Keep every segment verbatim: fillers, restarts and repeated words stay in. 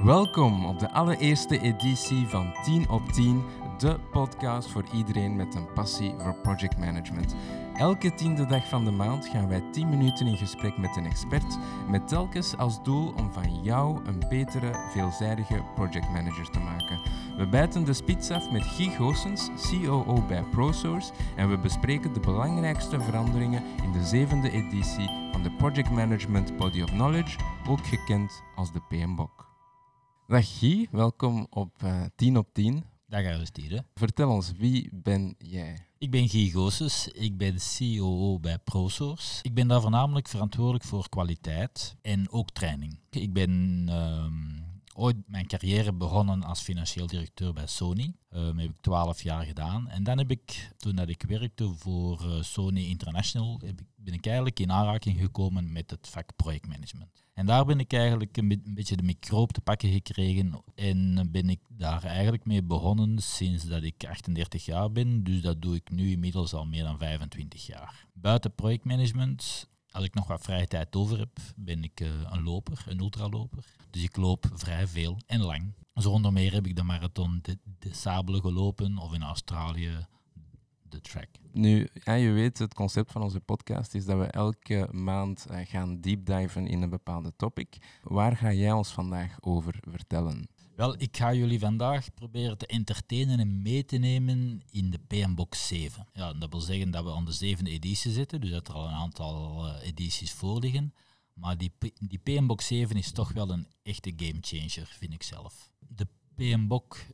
Welkom op de allereerste editie van tien op tien, de podcast voor iedereen met een passie voor project management. Elke tiende dag van de maand gaan wij tien minuten in gesprek met een expert, met telkens als doel om van jou een betere, veelzijdige project manager te maken. We bijten de spits af met Guy Goossens, C O O bij ProSource, en we bespreken de belangrijkste veranderingen in de zevende editie van de Project Management Body of Knowledge, ook gekend als de P M B O K. Dag Guy, welkom op uh, tien op tien. Dag Aristide. Vertel ons, wie ben jij? Ik ben Guy Goossens, ik ben C O O bij ProSource. Ik ben daar voornamelijk verantwoordelijk voor kwaliteit en ook training. Ik ben uh, ooit mijn carrière begonnen als financieel directeur bij Sony. Uh, dat heb ik twaalf jaar gedaan. En dan heb ik, toen dat ik werkte voor uh, Sony International, heb ik, ben ik eigenlijk in aanraking gekomen met het vak projectmanagement. En daar ben ik eigenlijk een, be- een beetje de microop te pakken gekregen en ben ik daar eigenlijk mee begonnen sinds dat ik achtendertig jaar ben. Dus dat doe ik nu inmiddels al meer dan vijfentwintig jaar. Buiten projectmanagement, als ik nog wat vrije tijd over heb, ben ik uh, een loper, een ultraloper. Dus ik loop vrij veel en lang. Zo onder meer heb ik de marathon de, de Sable gelopen of in Australië de track. Nu, ja, je weet, het concept van onze podcast is dat we elke maand uh, gaan deepdiven in een bepaalde topic. Waar ga jij ons vandaag over vertellen? Wel, ik ga jullie vandaag proberen te entertainen en mee te nemen in de P M B O K zeven. Ja, dat wil zeggen dat we aan de zevende editie zitten, dus dat er al een aantal uh, edities voor liggen. Maar die, die P M B O K zeven is toch wel een echte gamechanger, vind ik zelf. De P M B O K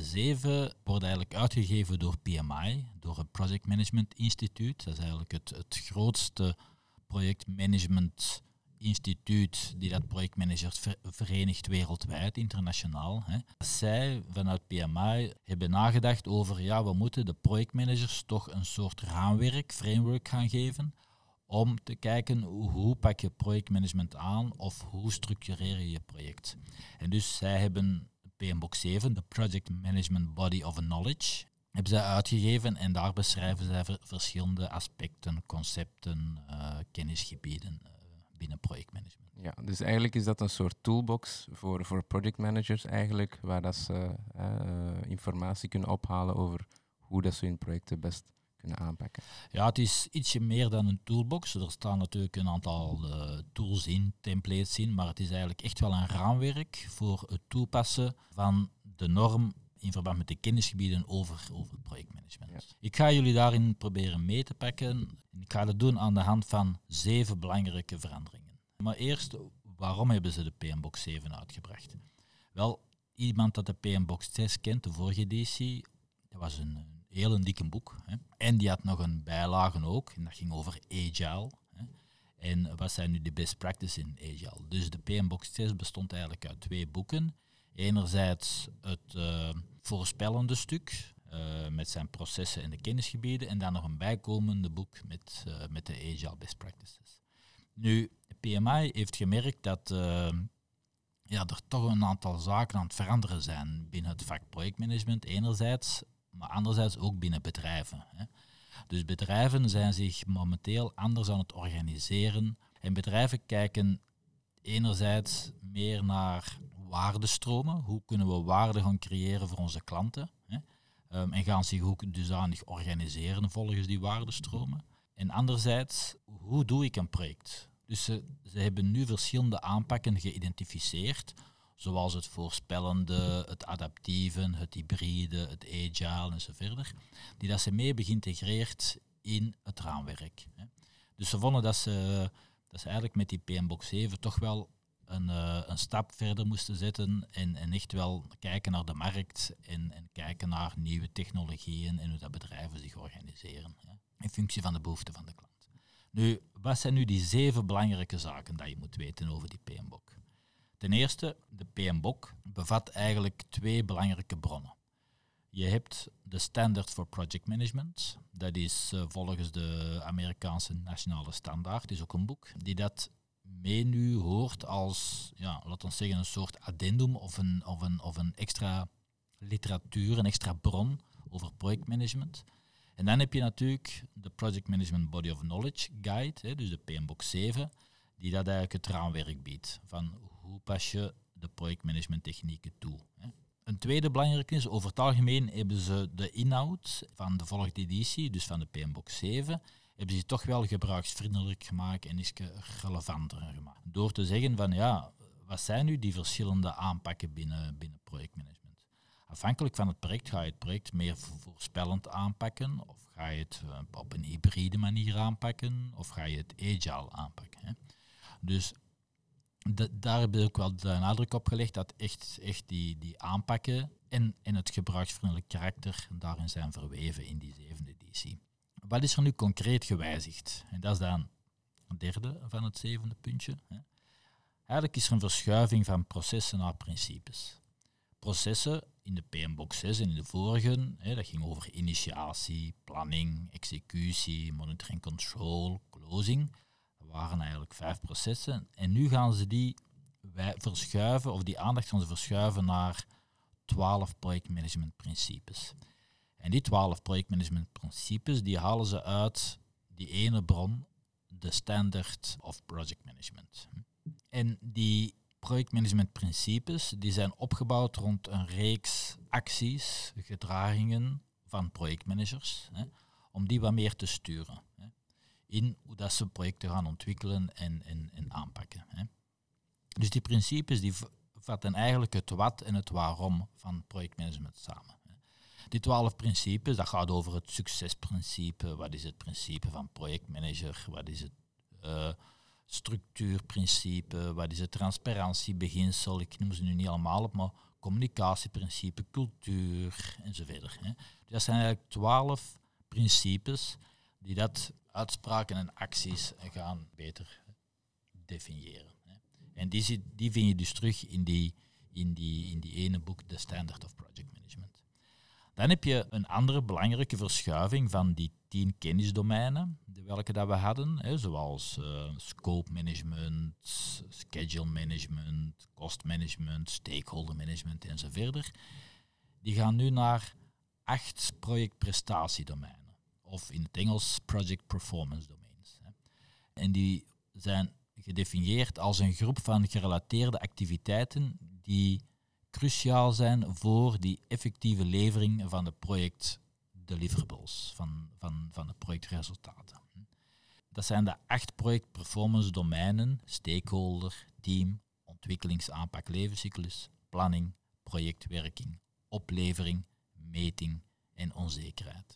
zeven wordt eigenlijk uitgegeven door P M I, door het Project Management Instituut. Dat is eigenlijk het, het grootste projectmanagement instituut die dat projectmanagers ver, verenigt wereldwijd, internationaal. Hè. Zij vanuit P M I hebben nagedacht over, ja, we moeten de projectmanagers toch een soort raamwerk, framework gaan geven, om te kijken hoe pak je projectmanagement aan of hoe structureer je je project. En dus zij hebben P M B O K zeven, de Project Management Body of Knowledge, hebben zij uitgegeven en daar beschrijven zij ver- verschillende aspecten, concepten, uh, kennisgebieden uh, binnen projectmanagement. Ja, dus eigenlijk is dat een soort toolbox voor, voor project managers eigenlijk, waar dat ze uh, informatie kunnen ophalen over hoe dat ze hun projecten best kunnen aanpakken. Ja, het is ietsje meer dan een toolbox. Er staan natuurlijk een aantal uh, tools in, templates in, maar het is eigenlijk echt wel een raamwerk voor het toepassen van de norm in verband met de kennisgebieden over, over projectmanagement. Ja. Ik ga jullie daarin proberen mee te pakken. Ik ga dat doen aan de hand van zeven belangrijke veranderingen. Maar eerst, waarom hebben ze de P M B O K zeven uitgebracht? Wel, iemand dat de P M B O K zes kent, de vorige editie, dat was een, een heel een dikke boek. Hè. En die had nog een bijlage ook, en dat ging over Agile. Hè. En wat zijn nu de best practices in Agile? Dus de P M B O K zes bestond eigenlijk uit twee boeken. Enerzijds het uh, voorspellende stuk, uh, met zijn processen en de kennisgebieden, en dan nog een bijkomende boek met, uh, met de Agile Best Practices. Nu, P M I heeft gemerkt dat uh, ja, er toch een aantal zaken aan het veranderen zijn binnen het vak projectmanagement, enerzijds, maar anderzijds ook binnen bedrijven. Hè. Dus bedrijven zijn zich momenteel anders aan het organiseren en bedrijven kijken enerzijds meer naar waardestromen. Hoe kunnen we waarde gaan creëren voor onze klanten? Hè? Um, en gaan zich ook dusdanig organiseren volgens die waardestromen. En anderzijds, hoe doe ik een project? Dus ze, ze hebben nu verschillende aanpakken geïdentificeerd, zoals het voorspellende, het adaptieve, het hybride, het agile enzovoort, die dat ze mee hebben geïntegreerd in het raamwerk. Hè? Dus ze vonden dat ze, dat ze eigenlijk met die P M B O K zeven toch wel Een, uh, een stap verder moesten zetten en, en echt wel kijken naar de markt en, en kijken naar nieuwe technologieën en hoe dat bedrijven zich organiseren, ja, in functie van de behoeften van de klant. Nu, wat zijn nu die zeven belangrijke zaken dat je moet weten over die P M B O K? Ten eerste, de P M B O K bevat eigenlijk twee belangrijke bronnen. Je hebt de Standard for Project Management, dat is uh, volgens de Amerikaanse nationale standaard, is ook een boek, die dat mee nu hoort als, ja, laten we zeggen, een soort addendum of een, of, een, of een extra literatuur, een extra bron over projectmanagement. En dan heb je natuurlijk de Project Management Body of Knowledge Guide, hè, dus de P M B O K zeven, die dat eigenlijk het raamwerk biedt. Van hoe pas je de projectmanagementtechnieken toe. Hè. Een tweede belangrijke is, over het algemeen hebben ze de inhoud van de volgende editie, dus van de P M Box zeven, hebben ze toch wel gebruiksvriendelijk gemaakt en is relevanter gemaakt. Door te zeggen van ja, wat zijn nu die verschillende aanpakken binnen, binnen projectmanagement? Afhankelijk van het project ga je het project meer voorspellend aanpakken, of ga je het op een hybride manier aanpakken, of ga je het agile aanpakken. Hè? Dus de, daar hebben we ook wel de nadruk op gelegd dat echt, echt die, die aanpakken en, en het gebruiksvriendelijk karakter daarin zijn verweven in die zevende editie. Wat is er nu concreet gewijzigd? En dat is dan het derde van het zevende puntje. Hè? Eigenlijk is er een verschuiving van processen naar principes. Processen in de P M Box zes en in de vorige, hè, dat ging over initiatie, planning, executie, monitoring control, closing. Dat waren eigenlijk vijf processen. En nu gaan ze die wij verschuiven, of die aandacht gaan ze verschuiven naar twaalf projectmanagementprincipes. En die twaalf projectmanagementprincipes, die halen ze uit die ene bron, de Standard of Project Management. En die projectmanagementprincipes die zijn opgebouwd rond een reeks acties, gedragingen van projectmanagers, hè, om die wat meer te sturen. Hè, in hoe dat ze projecten gaan ontwikkelen en, en, en aanpakken. Hè. Dus die principes die vatten eigenlijk het wat en het waarom van projectmanagement samen. Hè. Die twaalf principes, dat gaat over het succesprincipe, wat is het principe van projectmanager, wat is het uh, structuurprincipe, wat is het transparantiebeginsel, ik noem ze nu niet allemaal op, maar communicatieprincipe, cultuur enzovoort. Hè. Dus dat zijn eigenlijk twaalf principes die dat uitspraken en acties gaan beter definiëren. Hè. En die, zit, die vind je dus terug in die, in die, in die ene boek, The Standard of Project Management. Dan heb je een andere belangrijke verschuiving van die tien kennisdomeinen, welke dat we hadden, hè, zoals uh, scope management, schedule management, cost management, stakeholder management enzovoort. Die gaan nu naar acht projectprestatiedomeinen, of in het Engels project performance domains. Hè. En die zijn gedefinieerd als een groep van gerelateerde activiteiten die cruciaal zijn voor die effectieve levering van de projectdeliverables, van, van, van de projectresultaten. Dat zijn de acht projectperformance domeinen: stakeholder, team, ontwikkelingsaanpak, levenscyclus, planning, projectwerking, oplevering, meting en onzekerheid.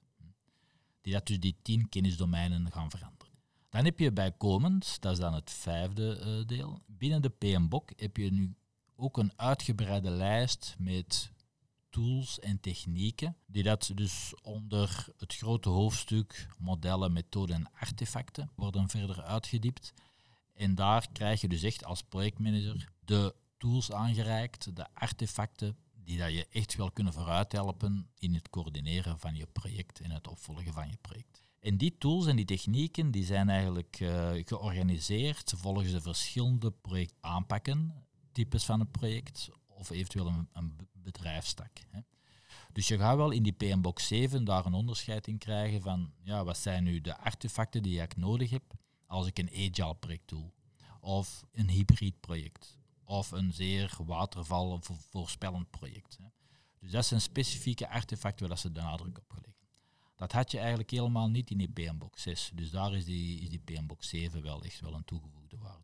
Die dat dus die tien kennisdomeinen gaan veranderen. Dan heb je bijkomend, dat is dan het vijfde uh, deel, binnen de P M B O C heb je nu ook een uitgebreide lijst met tools en technieken, die dat dus onder het grote hoofdstuk modellen, methoden en artefacten worden verder uitgediept. En daar krijg je dus echt als projectmanager de tools aangereikt, de artefacten, die dat je echt wel kunnen vooruit helpen in het coördineren van je project en het opvolgen van je project. En die tools en die technieken die zijn eigenlijk uh, georganiseerd volgens de verschillende projectaanpakken, types van een project of eventueel een, een bedrijfstak. Hè. Dus je gaat wel in die P M B O X zeven daar een onderscheid in krijgen van ja, wat zijn nu de artefacten die ik nodig heb als ik een agile project doe, of een hybrid project, of een zeer waterval of voorspellend project. Hè. Dus dat zijn specifieke artefacten waar ze de nadruk op leggen. Dat had je eigenlijk helemaal niet in die P M B O X zes, dus daar is die, is die P M B O X zeven wel echt wel een toegevoegde waarde.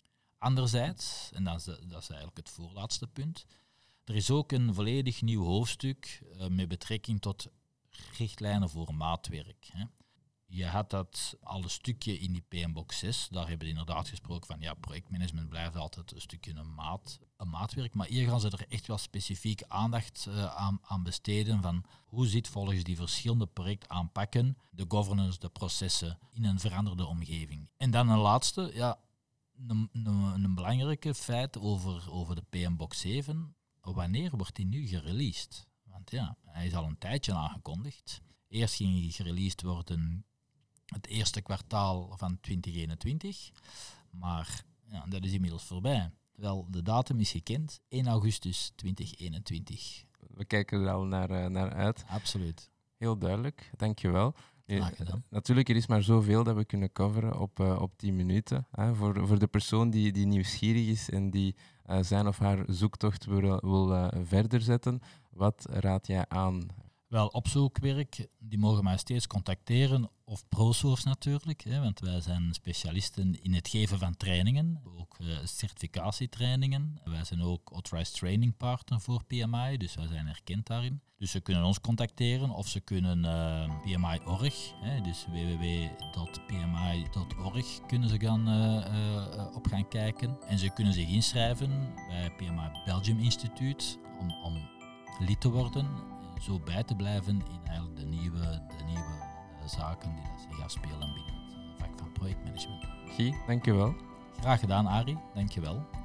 Anderzijds, en dat is, de, dat is eigenlijk het voorlaatste punt, er is ook een volledig nieuw hoofdstuk uh, met betrekking tot richtlijnen voor maatwerk. Hè. Je had dat al een stukje in die P M B O X zes, daar hebben we inderdaad gesproken van ja, projectmanagement blijft altijd een stukje een, maat, een maatwerk, maar hier gaan ze er echt wel specifiek aandacht uh, aan, aan besteden van hoe zit volgens die verschillende projectaanpakken de governance, de processen in een veranderde omgeving. En dan een laatste, ja, Een, een, een belangrijke feit over, over de P M B O X zeven. Wanneer wordt die nu gereleased? Want ja, hij is al een tijdje aangekondigd. Eerst ging hij gereleased worden het eerste kwartaal van twintig eenentwintig. Maar ja, dat is inmiddels voorbij. Wel, de datum is gekend, één augustus twintig eenentwintig. We kijken er al naar, uh, naar uit. Absoluut. Heel duidelijk, dankjewel. Graag gedaan. Natuurlijk, er is maar zoveel dat we kunnen coveren op, uh, op tien minuten. Hè. Voor, voor de persoon die, die nieuwsgierig is en die uh, zijn of haar zoektocht wil, wil uh, verder zetten. Wat raad jij aan? Wel, opzoekwerk, die mogen mij steeds contacteren, of ProSource natuurlijk, hè, want wij zijn specialisten in het geven van trainingen, ook uh, certificatietrainingen. Wij zijn ook Authorized Training Partner voor P M I, dus wij zijn erkend daarin. Dus ze kunnen ons contacteren of ze kunnen uh, P M I punt org, hè, dus w w w punt p m i punt org kunnen ze gaan, uh, uh, op gaan kijken. En ze kunnen zich inschrijven bij P M I Belgium Instituut om, om lid te worden. Zo bij te blijven in eigenlijk de nieuwe, de nieuwe uh, zaken die dat zich gaan spelen binnen het uh, vak van projectmanagement. Guy, dankjewel. Graag gedaan, Arie. Dankjewel.